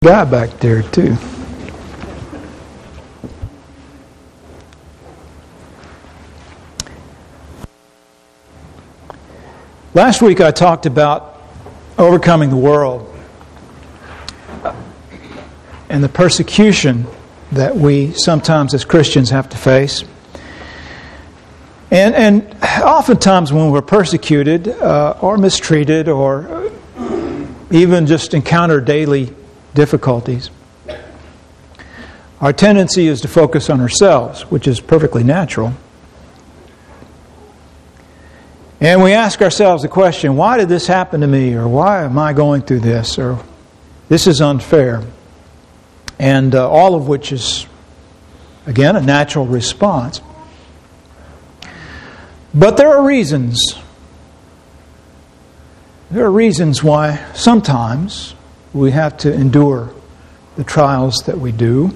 Guy back there too. Last week I talked about overcoming the world and the persecution that we sometimes as Christians have to face. And oftentimes when we're persecuted or mistreated or even just encounter daily difficulties, our tendency is to focus on ourselves, which is perfectly natural. And we ask ourselves the question, why did this happen to me? Or why am I going through this? Or this is unfair. And all of which is, again, a natural response. But there are reasons. There are reasons why sometimes we have to endure the trials that we do.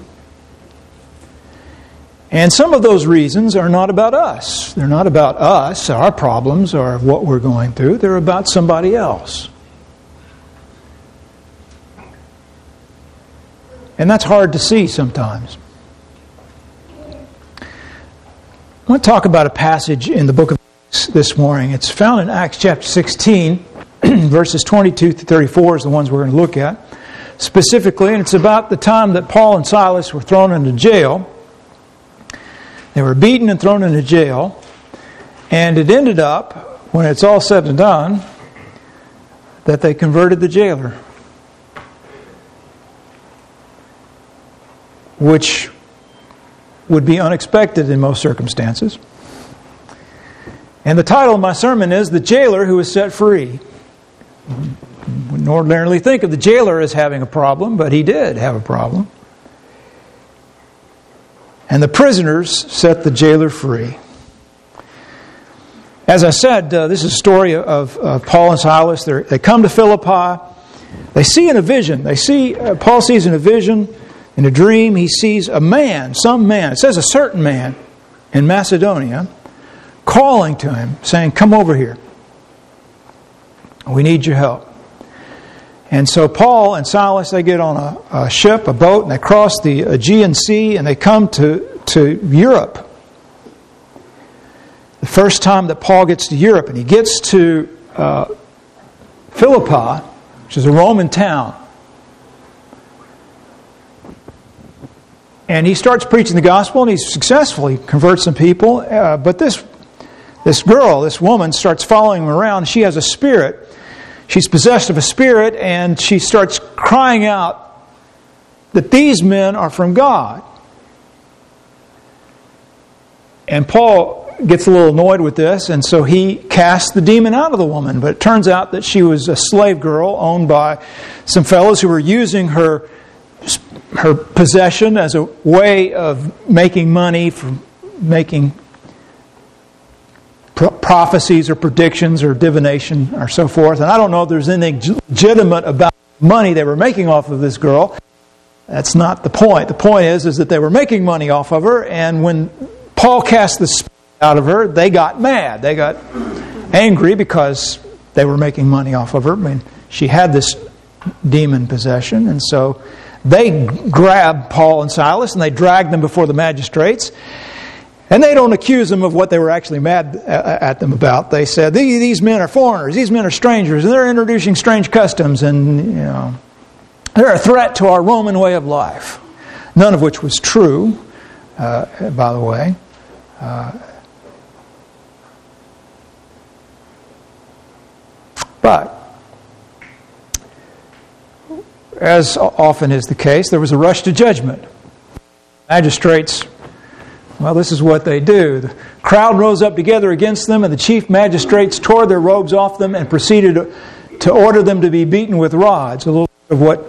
And some of those reasons are not about us. They're not about us, our problems, or what we're going through. They're about somebody else. And that's hard to see sometimes. I want to talk about a passage in the book of Acts this morning. It's found in Acts chapter 16, verses 22 to 34 is the ones we're going to look at specifically. And it's about the time that Paul and Silas were thrown into jail. They were beaten and thrown into jail. And it ended up, when it's all said and done, that they converted the jailer. Which would be unexpected in most circumstances. And the title of my sermon is The Jailer Who Was Set Free. We wouldn't ordinarily think of the jailer as having a problem, but he did have a problem. And the prisoners set the jailer free. As I said, this is a story of Paul and Silas. They come to Philippi. They see in a vision. Paul sees in a vision, in a dream, he sees a man, some man. It says a certain man in Macedonia calling to him, saying, "Come over here. We need your help." And so Paul and Silas, they get on a ship, a boat, and they cross the Aegean Sea, and they come to Europe. The first time that Paul gets to Europe, and he gets to Philippi, which is a Roman town. And he starts preaching the gospel, and he successfully converts some people. But this girl, this woman, starts following him around. She has a spirit. She's possessed of a spirit, and she starts crying out that these men are from God. And Paul gets a little annoyed with this, and so he casts the demon out of the woman. But it turns out that she was a slave girl owned by some fellows who were using her possession as a way of making money, from making prophecies or predictions or divination or so forth. And I don't know if there's anything legitimate about money they were making off of this girl. That's not the point. The point is that they were making money off of her, and when Paul cast the spirit out of her, they got mad. They got angry because they were making money off of her. I mean, she had this demon possession, and so they grab Paul and Silas and they drag them before the magistrates. And they don't accuse them of what they were actually mad at them about. They said, these men are foreigners, these men are strangers, and they're introducing strange customs, and they're a threat to our Roman way of life. None of which was true, by the way. But as often is the case, there was a rush to judgment. Magistrates, well, this is what they do. The crowd rose up together against them, and the chief magistrates tore their robes off them and proceeded to order them to be beaten with rods. A little bit of what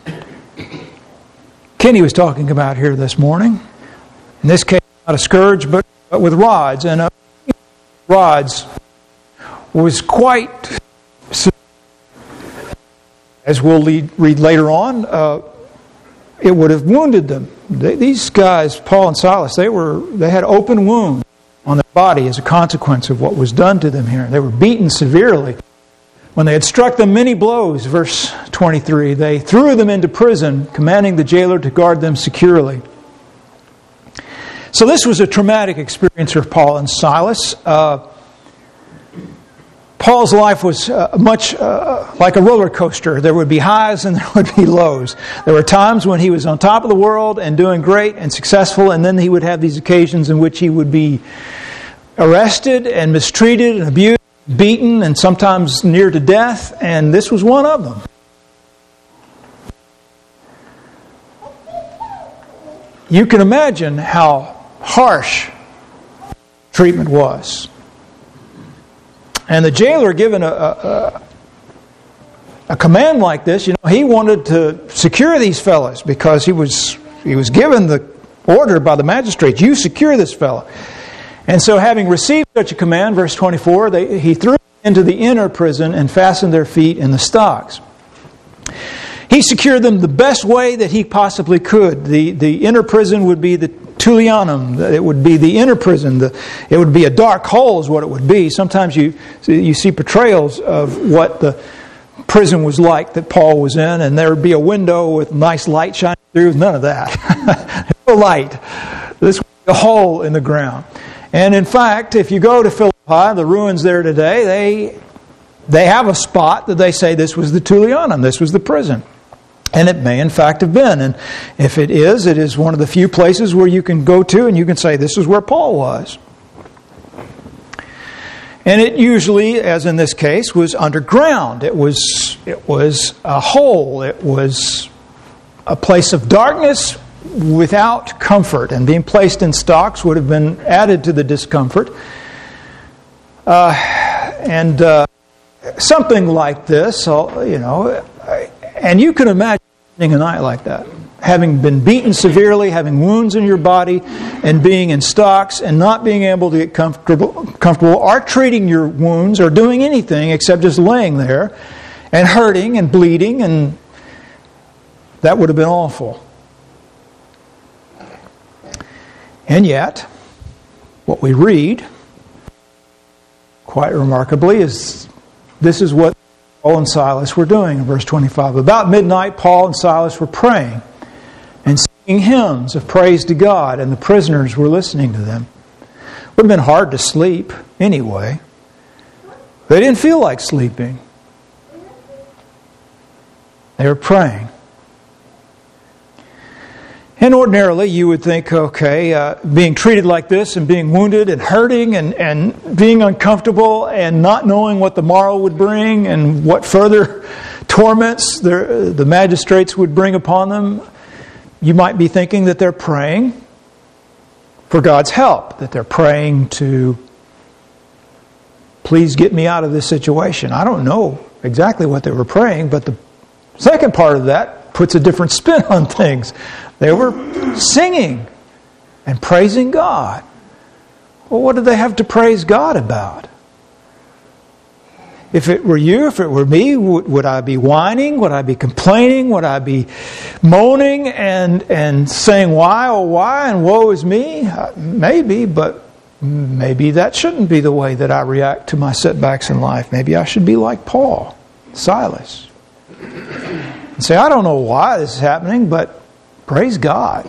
Kenny was talking about here this morning. In this case, not a scourge, but with rods. And rods was quite, as we'll read later on, it would have wounded them. These guys, Paul and Silas, they had open wounds on their body as a consequence of what was done to them here. They were beaten severely When they had struck them many blows, verse 23, they threw them into prison, commanding the jailer to guard them securely. So this was a traumatic experience for Paul and Silas. Paul's life was much like a roller coaster. There would be highs and there would be lows. There were times when he was on top of the world and doing great and successful, and then he would have these occasions in which he would be arrested and mistreated and abused, beaten, and sometimes near to death, and this was one of them. You can imagine how harsh treatment was. And the jailer, given a command like this, he wanted to secure these fellows because he was given the order by the magistrate, you secure this fellow. And so having received such a command, verse 24, he threw them into the inner prison and fastened their feet in the stocks. He secured them the best way that he possibly could. The inner prison would be the Tullianum. It would be the inner prison. It would be a dark hole is what it would be. Sometimes you see portrayals of what the prison was like that Paul was in, and there would be a window with nice light shining through. None of that. No light. This would be a hole in the ground. And in fact, if you go to Philippi, the ruins there today, they have a spot that they say this was the Tullianum, this was the prison. And it may in fact have been. And if it is one of the few places where you can go to and you can say this is where Paul was. And it usually, as in this case, was underground. It was a hole. It was a place of darkness without comfort, and being placed in stocks would have been added to the discomfort. Something like this, and you can imagine a night like that, having been beaten severely, having wounds in your body, and being in stocks and not being able to get comfortable, or treating your wounds, or doing anything except just laying there and hurting and bleeding, and that would have been awful. And yet, what we read, quite remarkably, is this is what Paul and Silas were doing in verse 25. About midnight, Paul and Silas were praying and singing hymns of praise to God, and the prisoners were listening to them. It would have been hard to sleep anyway. They didn't feel like sleeping. They were praying. And ordinarily, you would think, okay, being treated like this and being wounded and hurting and being uncomfortable and not knowing what the morrow would bring and what further torments the magistrates would bring upon them, you might be thinking that they're praying for God's help, that they're praying to please get me out of this situation. I don't know exactly what they were praying, but the second part of that puts a different spin on things. They were singing and praising God. Well, what did they have to praise God about? If it were you, if it were me, would I be whining? Would I be complaining? Would I be moaning and saying, why, oh why, and woe is me? Maybe, but maybe that shouldn't be the way that I react to my setbacks in life. Maybe I should be like Paul, Silas. And say, I don't know why this is happening, but praise God.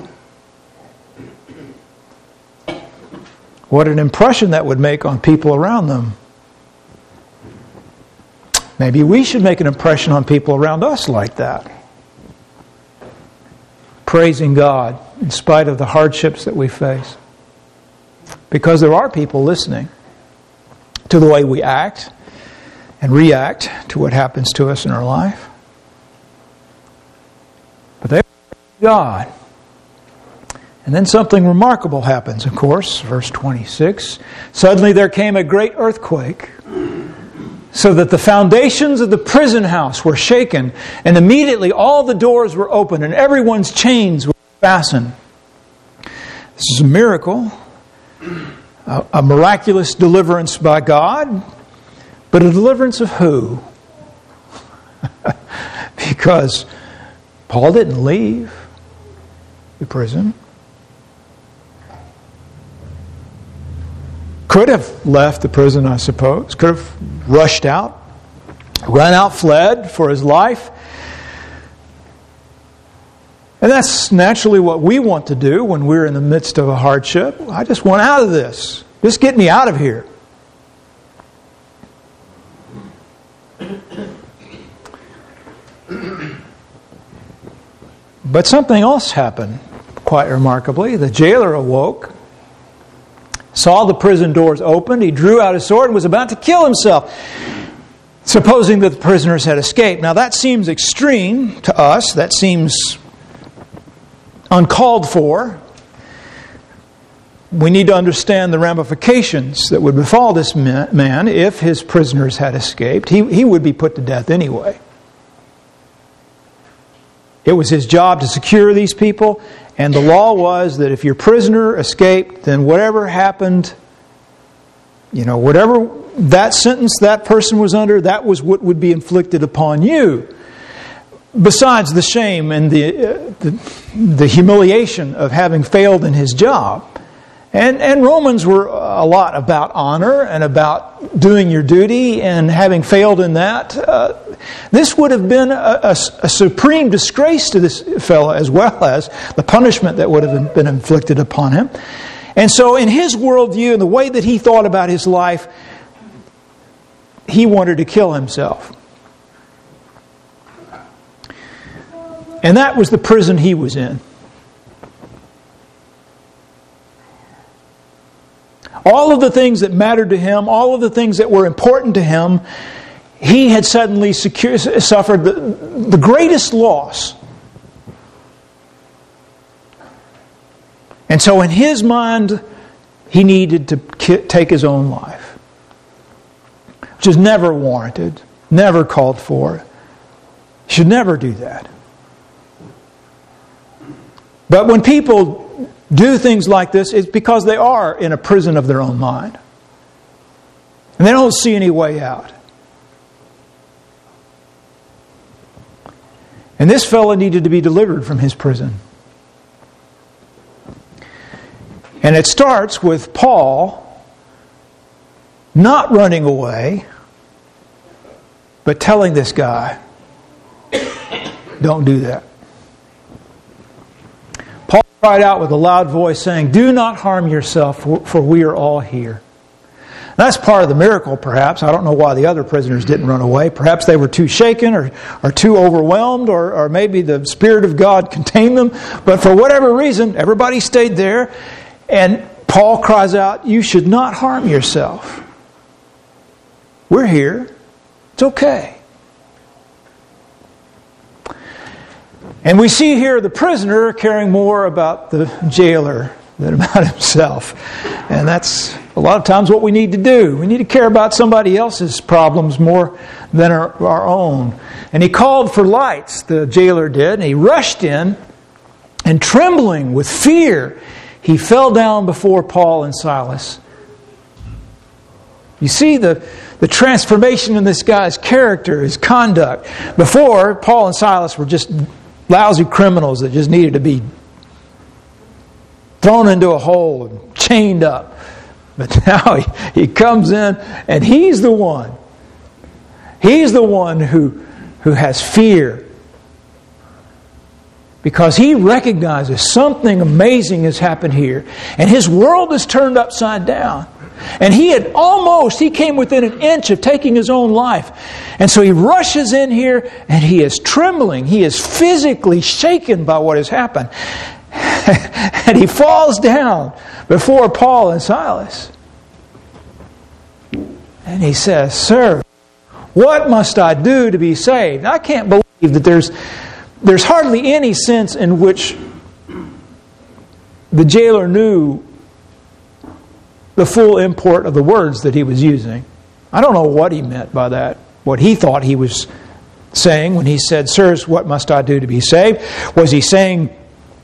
What an impression that would make on people around them. Maybe we should make an impression on people around us like that. Praising God in spite of the hardships that we face. Because there are people listening to the way we act and react to what happens to us in our life. But they God. And then something remarkable happens, of course. Verse 26. Suddenly there came a great earthquake, so that the foundations of the prison house were shaken, and immediately all the doors were open, and everyone's chains were fastened. This is a miracle, a miraculous deliverance by God, but a deliverance of who? Because Paul didn't leave the prison. Could have left the prison, I suppose. Could have rushed out. ran out, fled for his life. And that's naturally what we want to do when we're in the midst of a hardship. I just want out of this. Just get me out of here. But something else happened, quite remarkably. The jailer awoke, saw the prison doors opened. He drew out his sword and was about to kill himself, supposing that the prisoners had escaped. Now that seems extreme to us. That seems uncalled for. We need to understand the ramifications that would befall this man if his prisoners had escaped. He would be put to death anyway. It was his job to secure these people, and the law was that if your prisoner escaped, then whatever happened, whatever that sentence that person was under, that was what would be inflicted upon you. Besides the shame and the humiliation of having failed in his job. And Romans were a lot about honor and about doing your duty, and having failed in that, this would have been a supreme disgrace to this fellow, as well as the punishment that would have been inflicted upon him. And so in his worldview and the way that he thought about his life, he wanted to kill himself. And that was the prison he was in. All of the things that mattered to him, all of the things that were important to him, he had suddenly suffered the greatest loss. And so in his mind, he needed to take his own life. Which is never warranted, never called for. Should never do that. But when people do things like this, it's because they are in a prison of their own mind. And they don't see any way out. And this fellow needed to be delivered from his prison. And it starts with Paul not running away, but telling this guy, don't do that. Paul cried out with a loud voice saying, do not harm yourself, for we are all here. And that's part of the miracle, perhaps. I don't know why the other prisoners didn't run away. Perhaps they were too shaken or too overwhelmed, or maybe the Spirit of God contained them. But for whatever reason, everybody stayed there. And Paul cries out, you should not harm yourself. We're here. It's okay. And we see here the prisoner caring more about the jailer than about himself. And that's a lot of times what we need to do. We need to care about somebody else's problems more than our own. And he called for lights, the jailer did, and he rushed in, and trembling with fear, he fell down before Paul and Silas. You see the transformation in this guy's character, his conduct. Before, Paul and Silas were just lousy criminals that just needed to be thrown into a hole and chained up. But now he comes in and he's the one. He's the one who has fear. Because he recognizes something amazing has happened here. And his world is turned upside down. And he came within an inch of taking his own life. And so he rushes in here and he is trembling. He is physically shaken by what has happened. And he falls down before Paul and Silas. And he says, Sir, what must I do to be saved? I can't believe that there's hardly any sense in which the jailer knew the full import of the words that he was using. I don't know what he meant by that, what he thought he was saying when he said, Sirs, what must I do to be saved? Was he saying,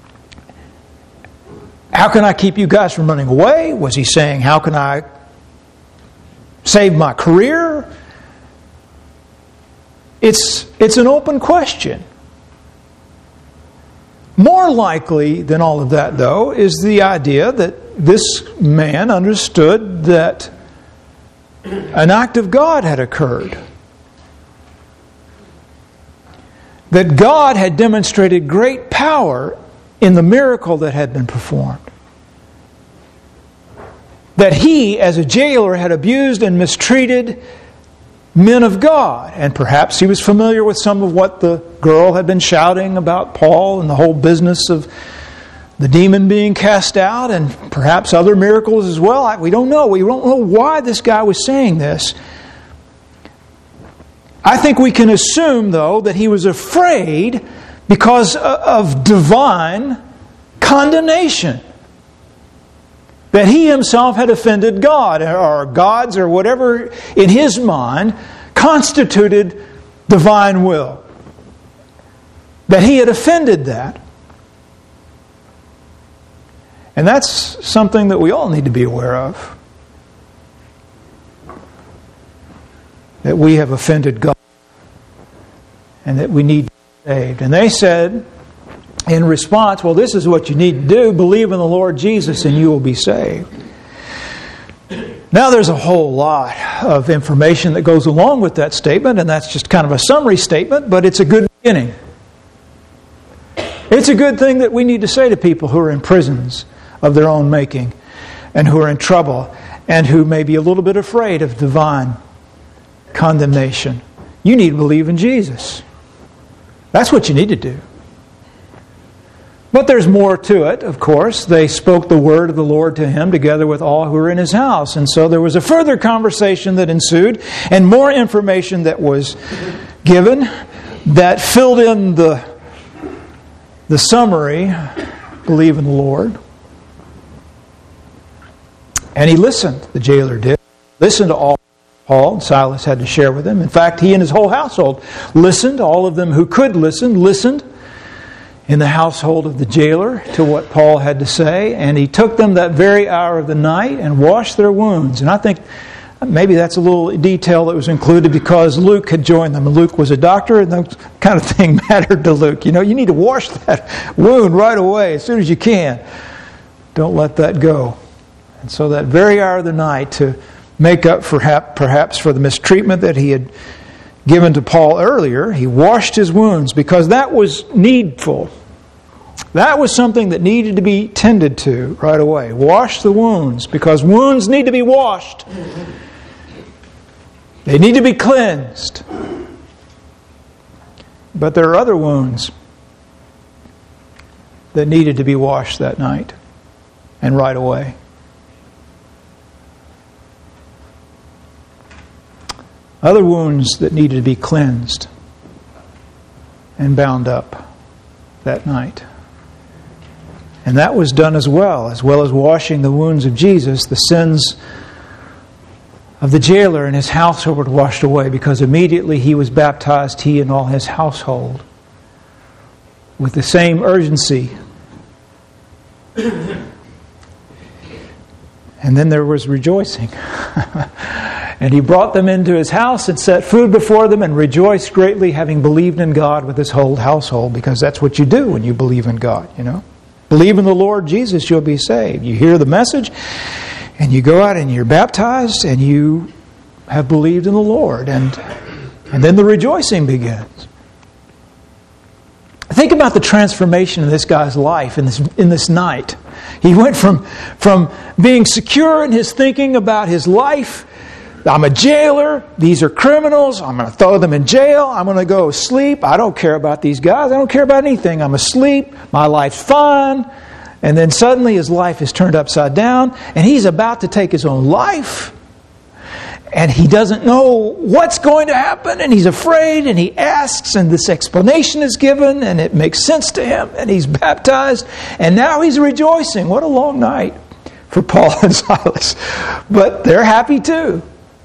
how can I keep you guys from running away? Was he saying, how can I save my career? It's an open question. More likely than all of that, though, is the idea that this man understood that an act of God had occurred. that God had demonstrated great power in the miracle that had been performed. That he, as a jailer, had abused and mistreated men of God. And perhaps he was familiar with some of what the girl had been shouting about Paul and the whole business of the demon being cast out, and perhaps other miracles as well. We don't know. We don't know why this guy was saying this. I think we can assume, though, that he was afraid because of divine condemnation. That he himself had offended God, or gods, or whatever in his mind constituted divine will. That he had offended that. And that's something that we all need to be aware of. That we have offended God. And that we need to be saved. And they said, in response, well, this is what you need to do. Believe in the Lord Jesus and you will be saved. Now there's a whole lot of information that goes along with that statement, and that's just kind of a summary statement, but it's a good beginning. It's a good thing that we need to say to people who are in prisons of their own making and who are in trouble and who may be a little bit afraid of divine condemnation. You need to believe in Jesus. That's what you need to do. But there's more to it, of course. They spoke the word of the Lord to him together with all who were in his house. And so there was a further conversation that ensued and more information that was given that filled in the summary, believe in the Lord. And he listened, the jailer did. Listened to all Paul and Silas had to share with him. In fact, he and his whole household listened. All of them who could listen, listened in the household of the jailer to what Paul had to say. And he took them that very hour of the night and washed their wounds. And I think maybe that's a little detail that was included because Luke had joined them. And Luke was a doctor, and that kind of thing mattered to Luke. You know, you need to wash that wound right away as soon as you can. Don't let that go. And so that very hour of the night, to make up for perhaps for the mistreatment that he had given to Paul earlier, he washed his wounds because that was needful. That was something that needed to be tended to right away. Wash the wounds, because wounds need to be washed. They need to be cleansed. But there are other wounds that needed to be washed that night and right away. Other wounds that needed to be cleansed and bound up that night. And that was done as well as washing the wounds of Jesus. The sins of the jailer and his household were washed away, because immediately he was baptized, he and all his household, with the same urgency. And then there was rejoicing. And he brought them into his house and set food before them and rejoiced greatly, having believed in God with his whole household, because that's what you do when you believe in God, you know. Believe in the Lord Jesus, you'll be saved. You hear the message, and you go out and you're baptized, and you have believed in the Lord. And then the rejoicing begins. Think about the transformation in this guy's life in this night. He went from being secure in his thinking about his life. I'm a jailer. These are criminals. I'm going to throw them in jail. I'm going to go sleep. I don't care about these guys. I don't care about anything. I'm asleep. My life's fine. And then suddenly his life is turned upside down, and he's about to take his own life. And he doesn't know what's going to happen, and he's afraid, and he asks, and this explanation is given, and it makes sense to him, and he's baptized, and now he's rejoicing. What a long night for Paul and Silas. But they're happy too.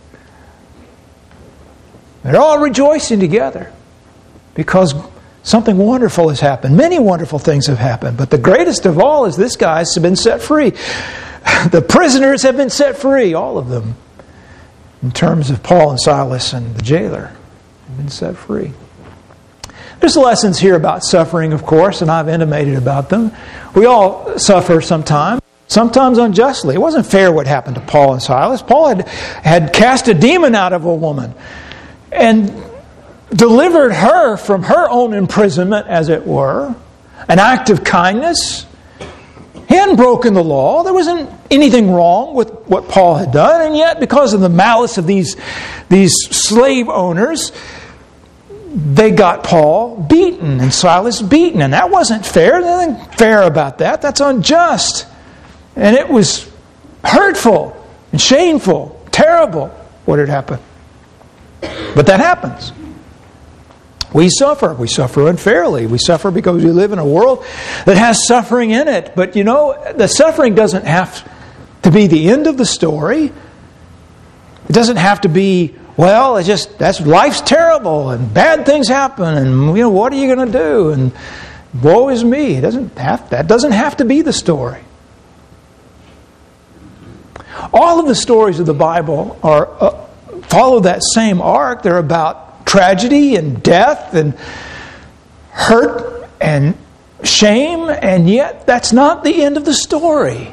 They're all rejoicing together because something wonderful has happened. Many wonderful things have happened, but the greatest of all is this guy's been set free. The prisoners have been set free, all of them. In terms of Paul and Silas and the jailer, have been set free. There's lessons here about suffering, of course, and I've intimated about them. We all suffer sometimes unjustly. It wasn't fair what happened to Paul and Silas. Paul had cast a demon out of a woman. And delivered her from her own imprisonment, as it were, an act of kindness. He hadn't broken the law. There wasn't anything wrong with what Paul had done. And yet, because of the malice of these slave owners, they got Paul beaten and Silas beaten. And that wasn't fair. There's nothing fair about that. That's unjust. And it was hurtful and shameful, terrible what had happened. But that happens. We suffer. We suffer unfairly. We suffer because we live in a world that has suffering in it. But you know, the suffering doesn't have to be the end of the story. It doesn't have to be, well, life's terrible and bad things happen and what are you going to do? And woe is me. That doesn't have to be the story. All of the stories of the Bible follow that same arc. They're about tragedy and death and hurt and shame, and yet that's not the end of the story.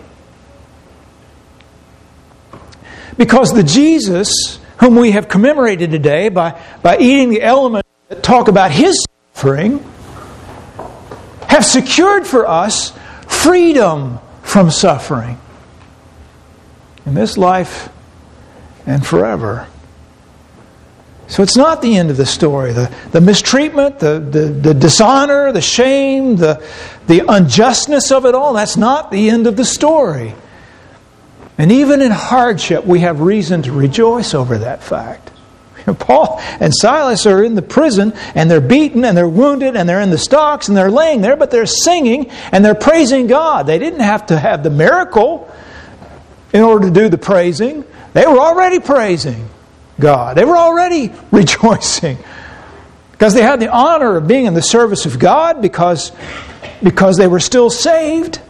Because the Jesus whom we have commemorated today by eating the elements that talk about His suffering have secured for us freedom from suffering in this life and forever. So it's not the end of the story. The mistreatment, the dishonor, the shame, the unjustness of it all, that's not the end of the story. And even in hardship, we have reason to rejoice over that fact. Paul and Silas are in the prison, and they're beaten, and they're wounded, and they're in the stocks, and they're laying there, but they're singing, and they're praising God. They didn't have to have the miracle in order to do the praising. They were already praising God. They were already rejoicing because they had the honor of being in the service of God because they were still saved.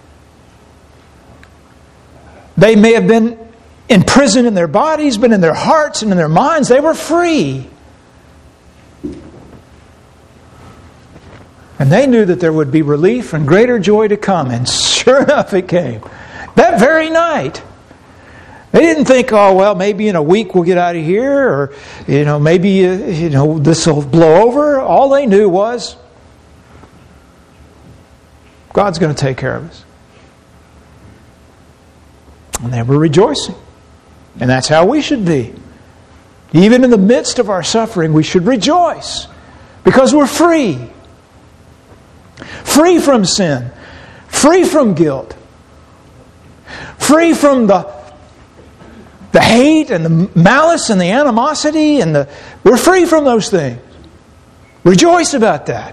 They may have been in prison in their bodies, but in their hearts and in their minds, they were free. And they knew that there would be relief and greater joy to come. And sure enough, it came. That very night. They didn't think, oh, well, maybe in a week we'll get out of here, or, maybe, this will blow over. All they knew was, God's going to take care of us. And they were rejoicing. And that's how we should be. Even in the midst of our suffering, we should rejoice. Because we're free. Free from sin. Free from guilt. Free from the hate and the malice and the animosity we're free from those things. Rejoice about that.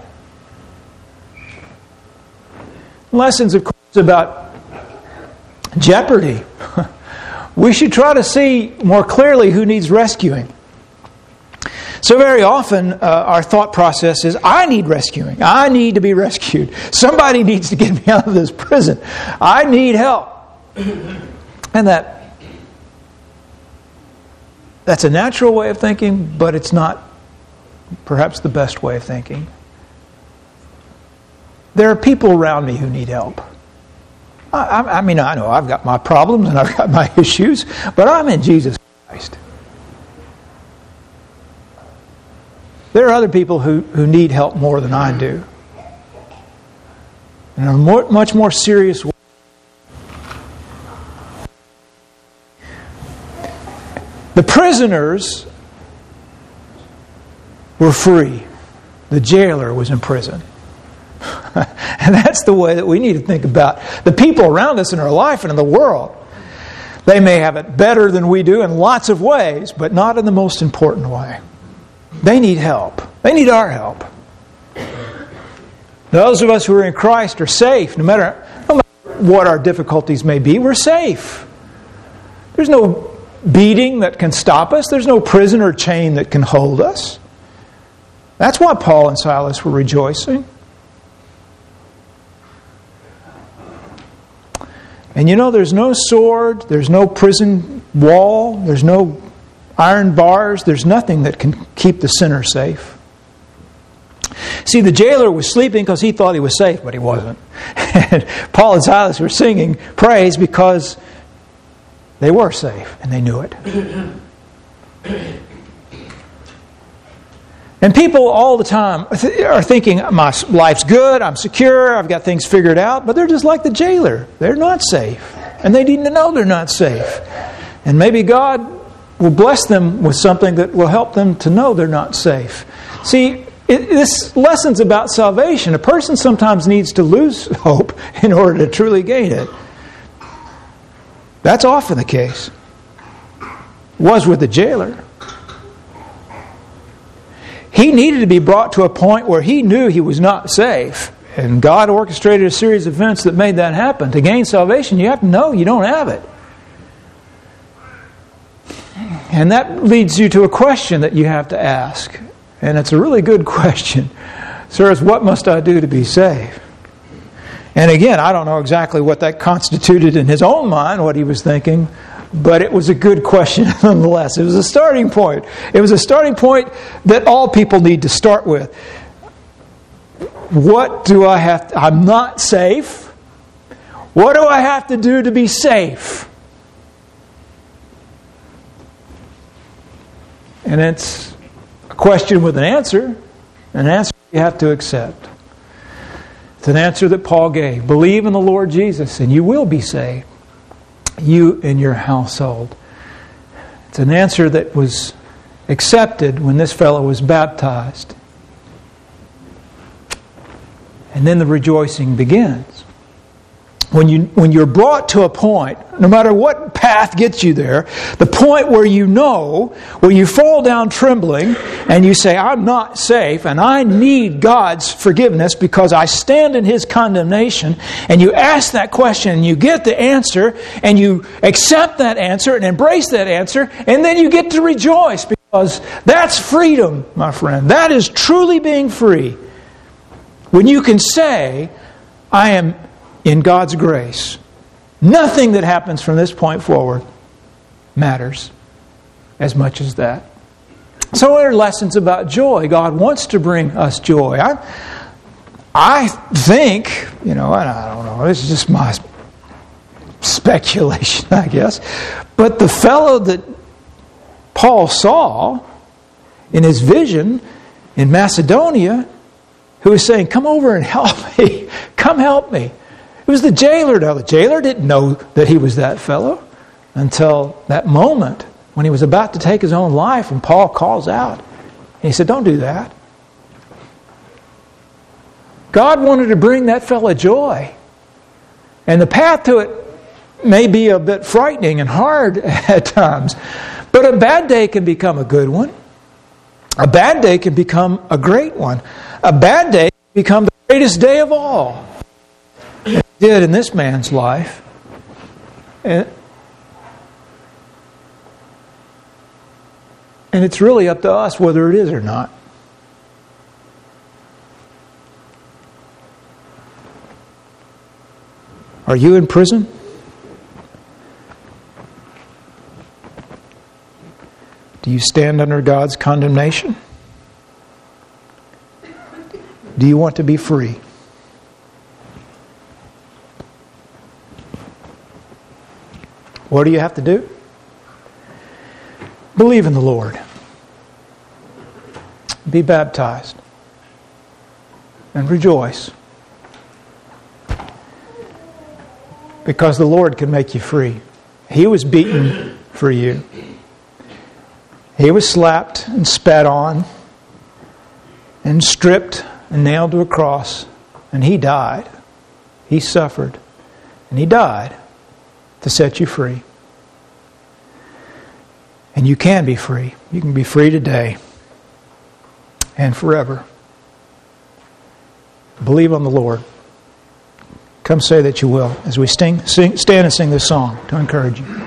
Lessons, of course, about jeopardy. We should try to see more clearly who needs rescuing. So very often our thought process is, I need rescuing. I need to be rescued. Somebody needs to get me out of this prison. I need help. And that's a natural way of thinking, but it's not perhaps the best way of thinking. There are people around me who need help. I mean, I know I've got my problems and I've got my issues, but I'm in Jesus Christ. There are other people who need help more than I do. In a much more serious way. The prisoners were free. The jailer was in prison. And that's the way that we need to think about the people around us in our life and in the world. They may have it better than we do in lots of ways, but not in the most important way. They need help. They need our help. Those of us who are in Christ are safe. No matter what our difficulties may be, we're safe. There's no beating that can stop us. There's no prison or chain that can hold us. That's why Paul and Silas were rejoicing. And there's no sword, there's no prison wall, there's no iron bars, there's nothing that can keep the sinner safe. See, the jailer was sleeping because he thought he was safe, but he wasn't. And Paul and Silas were singing praise because they were safe and they knew it. And people all the time are thinking, my life's good, I'm secure, I've got things figured out, but they're just like the jailer. They're not safe. And they need to know they're not safe. And maybe God will bless them with something that will help them to know they're not safe. See, this lesson's about salvation. A person sometimes needs to lose hope in order to truly gain it. That's often the case. It was with the jailer. He needed to be brought to a point where he knew he was not safe. And God orchestrated a series of events that made that happen. To gain salvation, you have to know you don't have it. And that leads you to a question that you have to ask. And it's a really good question. Sirs, what must I do to be saved? And again, I don't know exactly what that constituted in his own mind, what he was thinking, but it was a good question nonetheless. It was a starting point. It was a starting point that all people need to start with. What do I have to... I'm not safe. What do I have to do to be safe? And it's a question with an answer you have to accept. It's an answer that Paul gave. Believe in the Lord Jesus and you will be saved. You and your household. It's an answer that was accepted when this fellow was baptized. And then the rejoicing begins. When you're brought to a point, no matter what path gets you there, the point where you know, where you fall down trembling and you say, I'm not safe and I need God's forgiveness because I stand in His condemnation, and you ask that question and you get the answer and you accept that answer and embrace that answer, and then you get to rejoice because that's freedom, my friend. That is truly being free. When you can say, I am in God's grace. Nothing that happens from this point forward matters as much as that. So there are lessons about joy. God wants to bring us joy. I think, I don't know, this is just my speculation, I guess, but the fellow that Paul saw in his vision in Macedonia, who was saying, come over and help me, come help me. It was the jailer. Now, the jailer didn't know that he was that fellow until that moment when he was about to take his own life, and Paul calls out. And he said, don't do that. God wanted to bring that fellow joy. And the path to it may be a bit frightening and hard at times, but a bad day can become a good one. A bad day can become a great one. A bad day can become the greatest day of all. It did in this man's life. And it's really up to us whether it is or not. Are you in prison? Do you stand under God's condemnation? Do you want to be free? What do you have to do? Believe in the Lord. Be baptized. And rejoice. Because the Lord can make you free. He was beaten for you. He was slapped and spat on and stripped and nailed to a cross. And He died. He suffered. And He died to set you free. And you can be free. You can be free today and forever. Believe on the Lord. Come say that you will as we stand and sing this song to encourage you.